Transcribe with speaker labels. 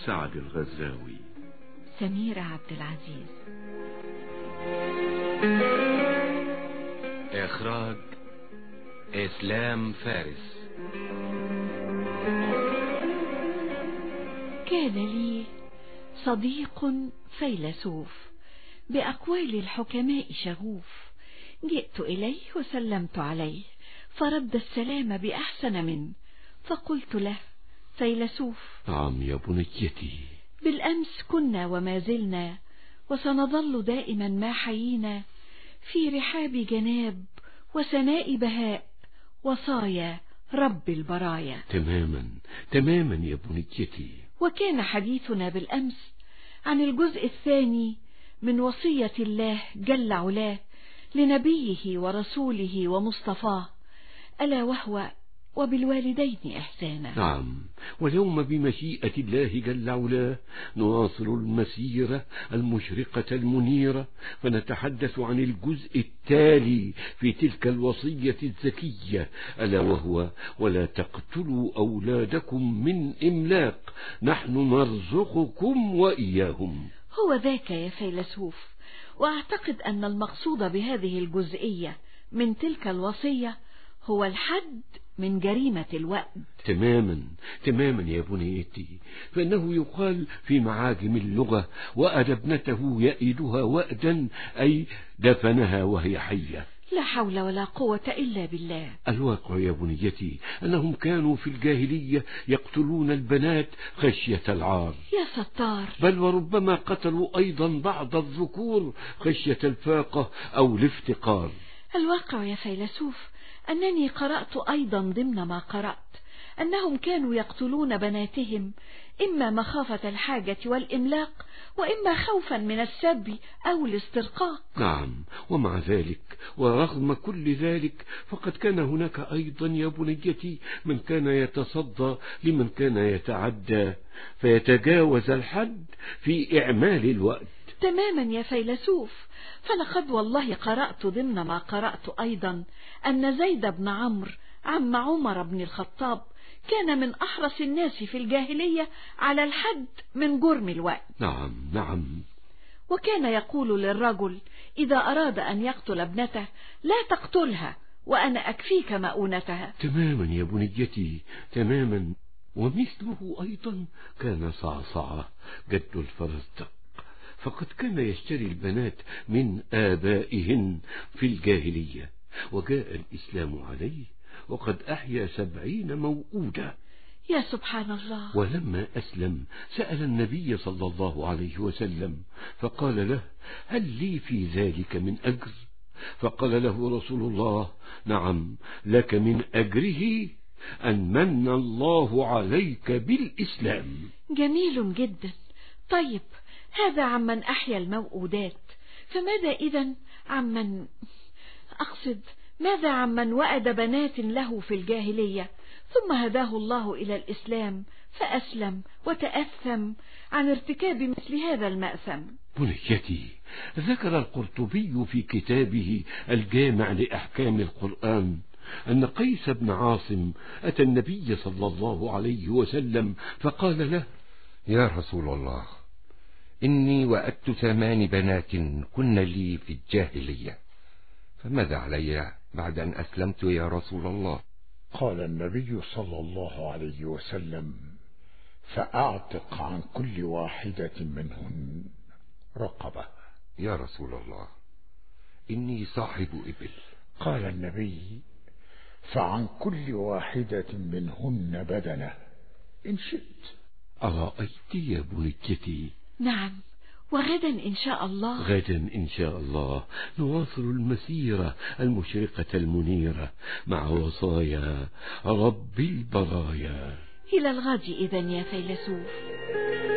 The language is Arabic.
Speaker 1: سعد الغزاوي.
Speaker 2: سميرة عبد العزيز.
Speaker 3: إخراج إسلام فارس.
Speaker 2: كان لي صديق فيلسوف بأقوال الحكماء شغوف، جئت إليه وسلمت عليه فرد السلام بأحسن منه، فقلت له: فيلسوف.
Speaker 1: نعم يا بنيتي.
Speaker 2: بالأمس كنا وما زلنا وسنظل دائما ما حيينا في رحاب جناب وسناء بهاء وصايا رب البرايا.
Speaker 1: تماما تماما يا بنيتي.
Speaker 2: وكان حديثنا بالأمس عن الجزء الثاني من وصية الله جل علاه لنبيه ورسوله ومصطفاه، ألا وهو وبالوالدين إحسانا.
Speaker 1: نعم، واليوم بمشيئة الله جل علاه نواصل المسيرة المشرقة المنيرة، فنتحدث عن الجزء التالي في تلك الوصية الزكية، ألا وهو: ولا تقتلوا أولادكم من إملاق، نحن نرزقكم وإياهم.
Speaker 2: هو ذاك يا فيلسوف، وأعتقد أن المقصود بهذه الجزئية من تلك الوصية هو الحد من جريمة الوأد.
Speaker 1: تماما تماما يا بنيتي، فإنه يقال في معاجم اللغة: وأد ابنته يئدها وأدا، أي دفنها وهي حية.
Speaker 2: لا حول ولا قوة إلا بالله.
Speaker 1: الواقع يا بنيتي أنهم كانوا في الجاهلية يقتلون البنات خشية العار.
Speaker 2: يا ستار.
Speaker 1: بل وربما قتلوا أيضا بعض الذكور خشية الفاقة أو الافتقار.
Speaker 2: الواقع يا فيلسوف أنني قرأت أيضا ضمن ما قرأت أنهم كانوا يقتلون بناتهم إما مخافة الحاجة والإملاق، وإما خوفا من السبي أو الاسترقاق.
Speaker 1: نعم، ومع ذلك ورغم كل ذلك فقد كان هناك أيضا يا بنيتي من كان يتصدى لمن كان يتعدى فيتجاوز الحد في إعمال الوقت.
Speaker 2: تماما يا فيلسوف، فلقد والله قرأت ضمن ما قرأت أيضا أن زيد بن عمرو عم عمر بن الخطاب كان من أحرص الناس في الجاهلية على الحد من جرم الوأد.
Speaker 1: نعم نعم.
Speaker 2: وكان يقول للرجل إذا أراد أن يقتل ابنته: لا تقتلها وأنا أكفيك مؤونتها.
Speaker 1: تماما يا بنيتي تماما. ومثله أيضا كان صعصعة جد الفرزدق، فقد كان يشتري البنات من آبائهن في الجاهلية، وجاء الإسلام عليه وقد أحيا 70 موؤودة.
Speaker 2: يا سبحان الله.
Speaker 1: ولما أسلم سأل النبي صلى الله عليه وسلم فقال له: هل لي في ذلك من أجر؟ فقال له رسول الله: نعم، لك من أجره أن من الله عليك بالإسلام.
Speaker 2: جميل جدا. طيب، هذا عمن أحيا الموؤودات، فماذا إذن ماذا عمن وأد بنات له في الجاهلية ثم هداه الله إلى الإسلام فأسلم وتأثم عن ارتكاب مثل هذا المأثم؟
Speaker 1: بنيتي، ذكر القرطبي في كتابه الجامع لأحكام القرآن أن قيس بن عاصم أتى النبي صلى الله عليه وسلم فقال له:
Speaker 4: يا رسول الله، إني وأدت 8 بنات كن لي في الجاهلية، فماذا علي بعد أن أسلمت يا رسول الله؟
Speaker 5: قال النبي صلى الله عليه وسلم: فأعتق عن كل واحدة منهن رقبة.
Speaker 4: يا رسول الله، إني صاحب إبل.
Speaker 5: قال النبي: فعن كل واحدة منهن بدنة إن شئت.
Speaker 1: أرأيت يا بنيتي؟
Speaker 2: نعم، وغدا إن شاء الله.
Speaker 1: غدا إن شاء الله نواصل المسيرة المشرقة المنيرة مع وصايا رب البرايا.
Speaker 2: إلى الغد إذن يا فيلسوف.